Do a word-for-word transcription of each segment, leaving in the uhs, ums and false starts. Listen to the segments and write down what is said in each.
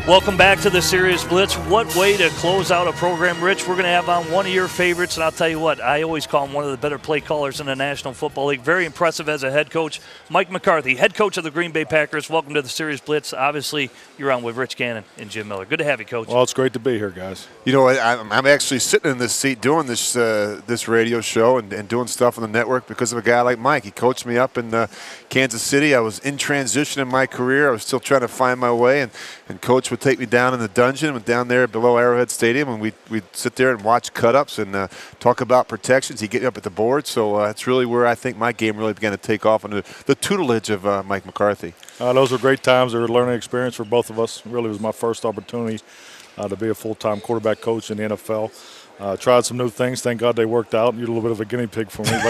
Welcome back to the Sirius Blitz. What way to close out a program, Rich? We're going to have on one of your favorites, and I'll tell you what, I always call him one of the better play callers in the National Football League. Very impressive as a head coach. Mike McCarthy, head coach of the Green Bay Packers. Welcome to the Sirius Blitz. Obviously, you're on with Rich Gannon and Jim Miller. Good to have you, Coach. Well, it's great to be here, guys. You know, I, I'm actually sitting in this seat doing this uh, this radio show and, and doing stuff on the network because of a guy like Mike. He coached me up in uh, Kansas City. I was in transition in my career. I was still trying to find my way, and, and Coach would take me down in the dungeon and down there below Arrowhead Stadium, and we'd, we'd sit there and watch cut-ups and uh, talk about protections. He'd get me up at the board, so uh, that's really where I think my game really began to take off under the tutelage of uh, Mike McCarthy. Uh, those were great times. They were a learning experience for both of us. It really was my first opportunity uh, to be a full-time quarterback coach in the N F L. Uh, tried some new things. Thank God they worked out. You're a little bit of a guinea pig for me, but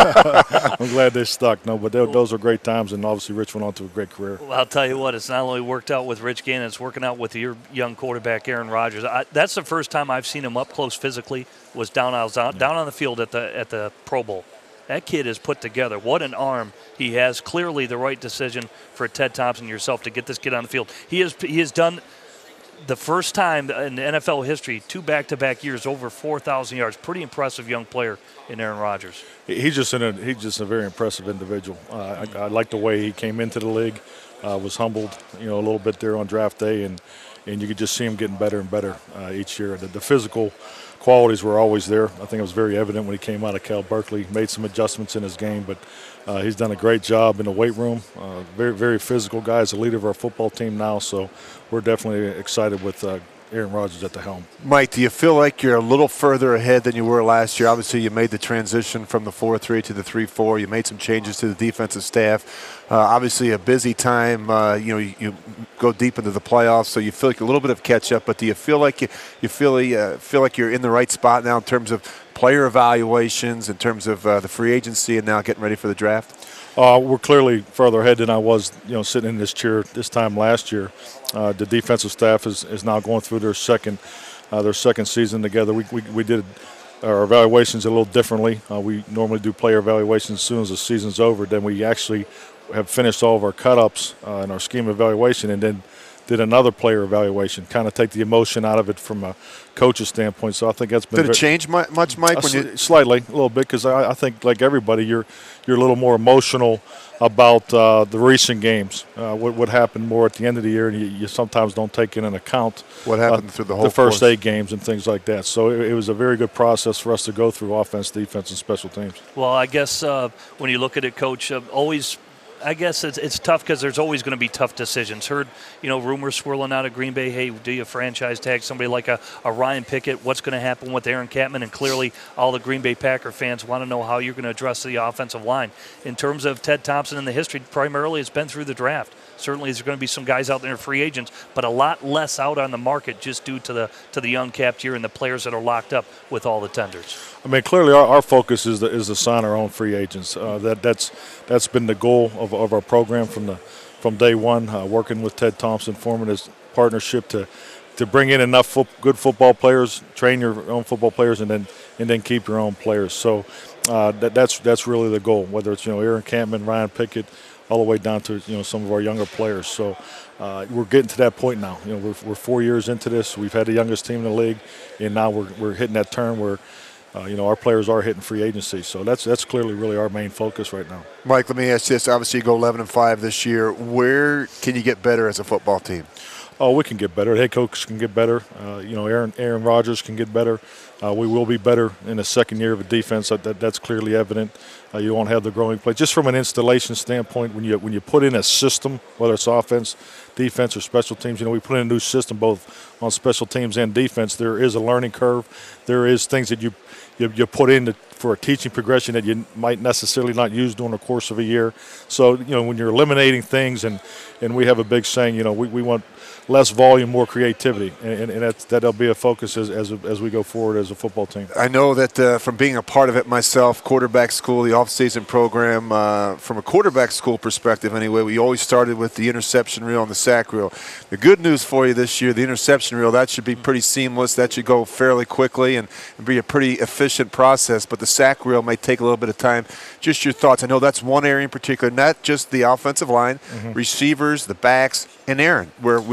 uh, I'm glad they stuck. No, but they, those were great times, and obviously Rich went on to a great career. Well, I'll tell you what, it's not only worked out with Rich Gannon, it's working out with your young quarterback, Aaron Rodgers. I, that's the first time I've seen him up close physically, was down, I was down, down on the field at the at the Pro Bowl. That kid is put together. What an arm he has. Clearly the right decision for Ted Thompson yourself to get this kid on the field. He has, he has done – the first time in N F L history, two back-to-back years, over four thousand yards. Pretty impressive young player in Aaron Rodgers. He's just, in a, he's just a very impressive individual. Uh, I, I like the way he came into the league, uh, was humbled, you know, a little bit there on draft day, and, and you could just see him getting better and better uh, each year. The, the physical qualities were always there. I think it was very evident when he came out of Cal Berkeley. Made some adjustments in his game, but uh, he's done a great job in the weight room. Uh, very, very physical guy. He's the leader of our football team now, so we're definitely excited with uh, Aaron Rodgers at the helm. Mike, do you feel like you're a little further ahead than you were last year? Obviously, you made the transition from the four three to the three four. You made some changes to the defensive staff. Uh, obviously, a busy time. Uh, you know, you, you go deep into the playoffs, so you feel like a little bit of catch-up. But do you feel like you, you feel, uh, feel like you're in the right spot now in terms of player evaluations, in terms of uh, the free agency, and now getting ready for the draft? Uh, we're clearly further ahead than I was, you know, sitting in this chair this time last year. Uh, the defensive staff is, is now going through their second uh, their second season together. We, we we did our evaluations a little differently. Uh, we normally do player evaluations as soon as the season's over. Then we actually have finished all of our cut-ups uh, in our scheme evaluation, and then did another player evaluation, kind of take the emotion out of it from a coach's standpoint. So I think that's been. Did it change much, Mike? Uh, when you slightly, a little bit, because I, I think, like everybody, you're you're a little more emotional about uh, the recent games. Uh, what what happened more at the end of the year, and you, you sometimes don't take in an account what happened uh, through the whole the first course. eight games and things like that. So it, it was a very good process for us to go through offense, defense, and special teams. Well, I guess uh, when you look at it, Coach, uh, always. I guess it's it's tough because there's always going to be tough decisions. Heard, you know, rumors swirling out of Green Bay, hey, do you franchise tag somebody like a, a Ryan Pickett? What's going to happen with Aaron Catman? And clearly all the Green Bay Packer fans want to know how you're going to address the offensive line. In terms of Ted Thompson and the history, primarily it's been through the draft. Certainly there's going to be some guys out there, free agents, but a lot less out on the market just due to the to the uncapped year and the players that are locked up with all the tenders. I mean, clearly our, our focus is to, is to sign our own free agents. Uh, that that's that's been the goal of, of our program from the from day one. Uh, working with Ted Thompson, forming this partnership to to bring in enough fo- good football players, train your own football players, and then and then keep your own players. So uh, that that's that's really the goal. Whether it's you know Aaron Campman, Ryan Pickett, all the way down to you know some of our younger players. So uh, we're getting to that point now. You know we're we're four years into this. We've had the youngest team in the league, and now we're we're hitting that turn where. Uh, you know, our players are hitting free agency, so that's that's clearly really our main focus right now. Mike, let me ask this. Obviously, you go eleven and five this year. Where can you get better as a football team? Oh, we can get better. The head coach can get better. Uh, you know, Aaron Aaron Rodgers can get better. Uh, we will be better in the second year of a defense. That, that that's clearly evident. Uh, you won't have the growing play. Just from an installation standpoint, when you when you put in a system, whether it's offense, defense, or special teams, you know, we put in a new system both on special teams and defense. There is a learning curve. There is things that you you, you put in to, for a teaching progression that you might necessarily not use during the course of a year. So, you know, when you're eliminating things, and, and we have a big saying, you know, we, we want less volume, more creativity, and, and that's, that'll be a focus as, as as we go forward as a football team. I know that uh, from being a part of it myself, quarterback school, the off-season program, uh, from a quarterback school perspective anyway, we always started with the interception reel and the sack reel. The good news for you this year, the interception reel, that should be pretty seamless. That should go fairly quickly and, and be a pretty efficient process, but the sack reel may take a little bit of time. Just your thoughts. I know that's one area in particular, not just the offensive line, mm-hmm. receivers, the backs, and Aaron, where we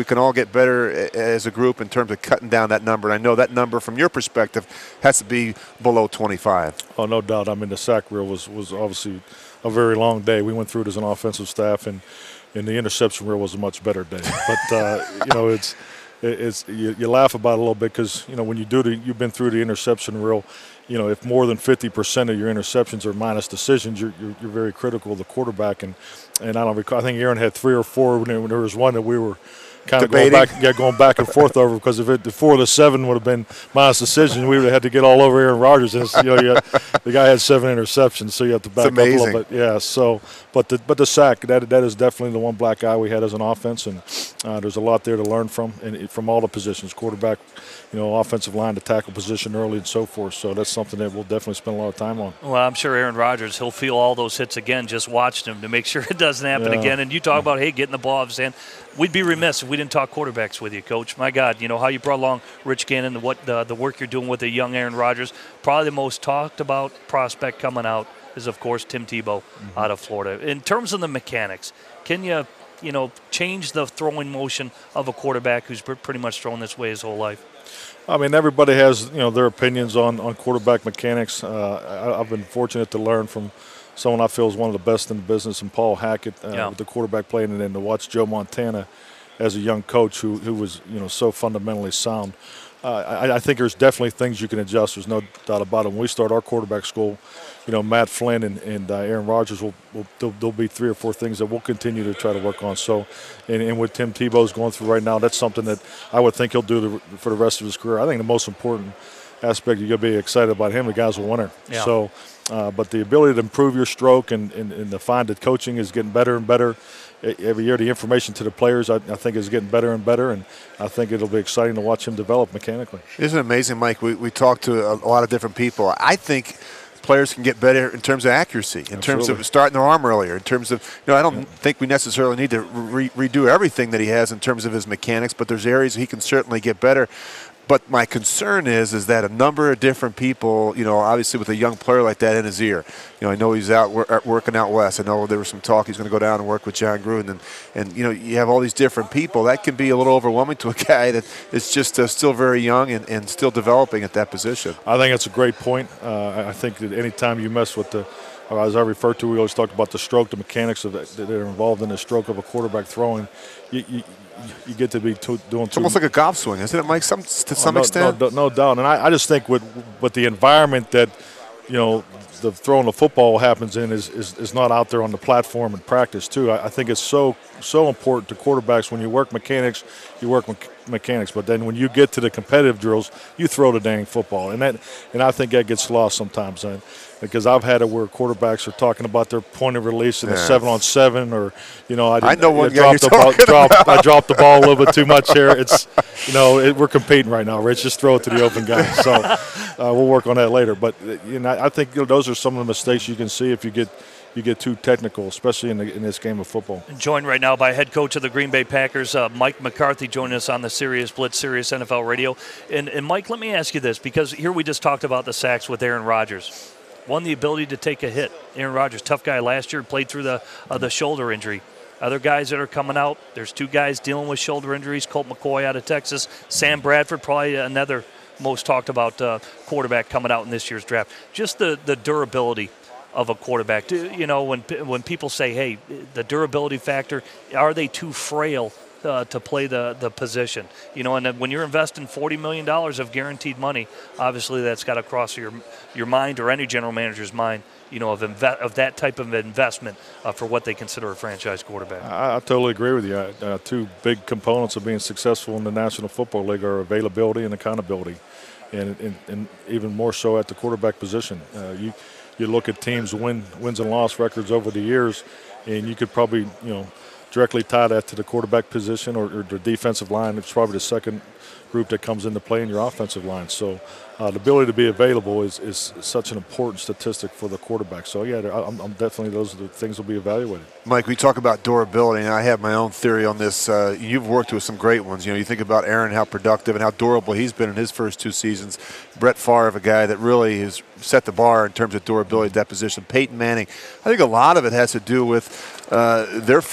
can all get better as a group in terms of cutting down that number. And I know that number, from your perspective, has to be below twenty-five. Oh, no doubt. I mean, the sack reel was, was obviously a very long day. We went through it as an offensive staff, and, and the interception reel was a much better day. But, uh, you know, it's it's you, you laugh about it a little bit because, you know, when you do the, you've been through the interception reel, you know, if more than fifty percent of your interceptions are minus decisions, you're, you're, you're very critical of the quarterback. And, and I don't recall, I think Aaron had three or four when there, when there was one that we were kind of going back, yeah, going back and forth over, because if it, the four of the seven would have been minus decision, we would have had to get all over Aaron Rodgers. And it's, you know, you had, the guy had seven interceptions, so you have to back up a little bit. Yeah. So, but the but the sack, that that is definitely the one black eye we had as an offense, and uh, there's a lot there to learn from, and from all the positions, quarterback, you know, offensive line, to tackle position early, and so forth. So that's something that we'll definitely spend a lot of time on. Well, I'm sure Aaron Rodgers, he'll feel all those hits again, just watching him to make sure it doesn't happen Yeah. again. And you talk about, hey, getting the ball off his hand. We'd be remiss if we didn't talk quarterbacks with you, Coach. My God, you know, how you brought along Rich Gannon, and what the, the work you're doing with the young Aaron Rodgers. Probably the most talked about prospect coming out is, of course, Tim Tebow mm-hmm. out of Florida. In terms of the mechanics, can you, you know, change the throwing motion of a quarterback who's pretty much thrown this way his whole life? I mean, everybody has, you know, their opinions on, on quarterback mechanics. Uh, I, I've been fortunate to learn from someone I feel is one of the best in the business, and Paul Hackett, uh, yeah. with the quarterback playing, and then to watch Joe Montana as a young coach who, who was, you know, so fundamentally sound. Uh, I, I think there's definitely things you can adjust. There's no doubt about it. When we start our quarterback school, you know, Matt Flynn and, and uh, Aaron Rodgers, will, will there'll, there'll be three or four things that we'll continue to try to work on. So, and, and what Tim Tebow's going through right now, that's something that I would think he'll do the, for the rest of his career. I think the most important aspect, you're going to be excited about him, the guy's a winner. Yeah. So, uh, but the ability to improve your stroke, and, and, and to find that coaching is getting better and better. Every year, the information to the players, I, I think, is getting better and better, and I think it'll be exciting to watch him develop mechanically. Isn't it amazing, Mike? We, we talked to a, a lot of different people. I think players can get better in terms of accuracy, in Absolutely. terms of starting their arm earlier, in terms of, you know, I don't yeah. think we necessarily need to re- redo everything that he has in terms of his mechanics, but there's areas he can certainly get better. But my concern is, is that a number of different people, you know, obviously with a young player like that in his ear, you know, I know he's out wor- working out west. I know there was some talk he's going to go down and work with John Gruden. And, and, you know, you have all these different people. That can be a little overwhelming to a guy that is just uh, still very young and, and still developing at that position. I think that's a great point. Uh, I think that any time you mess with the, as I refer to, we always talk about the stroke, the mechanics of it, that are involved in the stroke of a quarterback throwing. You, you, you get to be too, doing it's almost like a golf swing, isn't it, Mike? Some to some oh, no, extent. No, no doubt, and I, I just think with with the environment that, you know, the throwing the football happens in is, is, is not out there on the platform in practice too. I, I think it's so so important to quarterbacks. When you work mechanics, you work me- mechanics, but then when you get to the competitive drills, you throw the dang football, and that and I think that gets lost sometimes. And, because I've had it where quarterbacks are talking about their point of release in yeah. a seven on seven, or, you know, I, I know one I guy dropped, the ball, dropped I dropped the ball a little bit too much here. It's, you know, it, we're competing right now, Rich. Just throw it to the open guy. So uh, we'll work on that later. But you know, I think, you know, those are some of the mistakes you can see if you get you get too technical, especially in, the, in this game of football. Joined right now by head coach of the Green Bay Packers, uh, Mike McCarthy, joining us on the Sirius Blitz, Sirius N F L Radio. And, and Mike, let me ask you this, because here we just talked about the sacks with Aaron Rodgers. One, the ability to take a hit. Aaron Rodgers, tough guy last year, played through the uh, the shoulder injury. Other guys that are coming out, there's two guys dealing with shoulder injuries. Colt McCoy out of Texas. Sam Bradford, probably another most talked about uh, quarterback coming out in this year's draft. Just the, the durability of a quarterback. Do, you know, when when people say, hey, the durability factor, are they too frail Uh, to play the, the position, you know, and when you're investing forty million dollars of guaranteed money, obviously that's got to cross your your mind or any general manager's mind, you know, of inve- of that type of investment uh, for what they consider a franchise quarterback. I, I totally agree with you. Uh, two big components of being successful in the National Football League are availability and accountability, and and, and even more so at the quarterback position. Uh, you you look at teams' win wins and loss records over the years, and you could probably, you know, directly tie that to the quarterback position or, or the defensive line. It's probably the second group that comes into play in your offensive line. So uh, the ability to be available is, is such an important statistic for the quarterback. So, yeah, I'm, I'm definitely those are the things will be evaluated. Mike, we talk about durability, and I have my own theory on this. Uh, you've worked with some great ones. You know, you think about Aaron, how productive and how durable he's been in his first two seasons. Brett Favre, a guy that really has set the bar in terms of durability at that position. Peyton Manning. I think a lot of it has to do with uh, their familiarity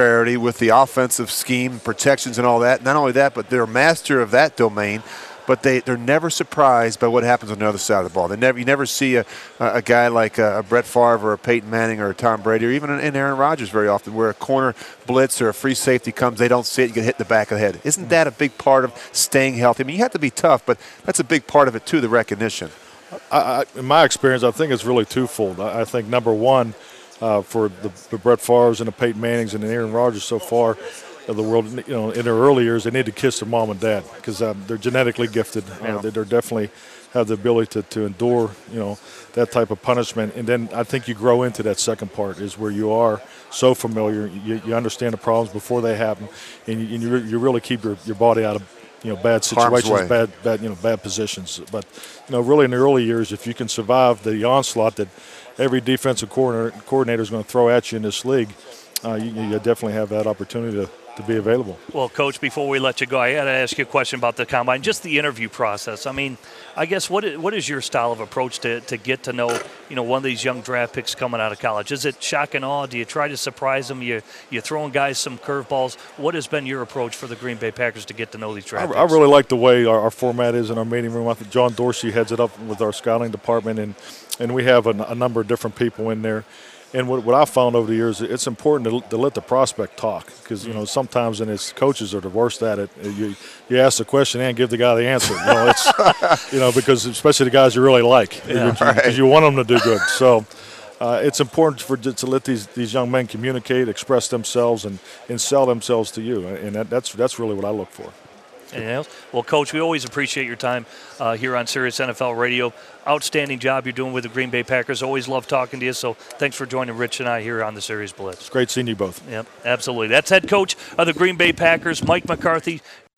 familiarity with the offensive scheme, protections, and all that. Not only that, but they're a master of that domain. But they, they're never surprised by what happens on the other side of the ball. They never, you never see a, a guy like a, a Brett Favre or a Peyton Manning or a Tom Brady or even an Aaron Rodgers very often where a corner blitz or a free safety comes, they don't see it, you get hit in the back of the head. Isn't that a big part of staying healthy? I mean, you have to be tough, but that's a big part of it too, the recognition. I, I, in my experience, I think it's really twofold. I, I think number one, uh, for the, the Brett Favres and the Peyton Mannings and the Aaron Rodgers so far of the world, you know, in their early years, they need to kiss their mom and dad because um, they're genetically gifted. Uh, they, they're definitely have the ability to, to endure, you know, that type of punishment. And then I think you grow into that second part is where you are so familiar, you, you understand the problems before they happen, and you, and you, you really keep your, your body out of, you know, bad situations, bad, bad, you know, bad positions. But, you know, really in the early years, if you can survive the onslaught that every defensive coordinator, coordinator is going to throw at you in this league, uh, you, you definitely have that opportunity to, to be available. Well, Coach, before we let you go, I got to ask you a question about the combine, just the interview process. I mean, I guess what is, what is your style of approach to, to get to know, you know, one of these young draft picks coming out of college? Is it shock and awe? Do you try to surprise them? You you throwing guys some curveballs? What has been your approach for the Green Bay Packers to get to know these draft I, picks? I really like the way our, our format is in our meeting room. I think John Dorsey heads it up with our scouting department, and and we have a, a number of different people in there. And what, what I've found over the years, it's important to, to let the prospect talk because, you know, sometimes and it's coaches are the worst at it. You you ask the question and give the guy the answer. You know, it's you know because especially the guys you really like because yeah, you, right. you want them to do good. So uh, it's important for to let these, these young men communicate, express themselves, and, and sell themselves to you. And that, that's that's really what I look for. Anything else? Well, Coach, we always appreciate your time uh, here on Sirius N F L Radio. Outstanding job you're doing with the Green Bay Packers. Always love talking to you, so thanks for joining Rich and I here on the Sirius Blitz. It's great seeing you both. Yep, absolutely. That's head coach of the Green Bay Packers, Mike McCarthy.